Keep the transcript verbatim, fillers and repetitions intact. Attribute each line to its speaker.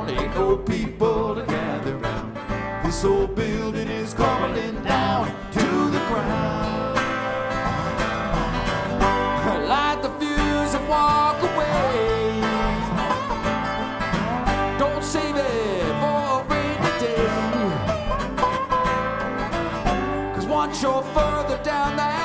Speaker 1: ain't no people to gather round. This old building is crumbling down to the ground. Light the fuse and walk away. Don't save it for a rainy day. 'Cause once you're further down that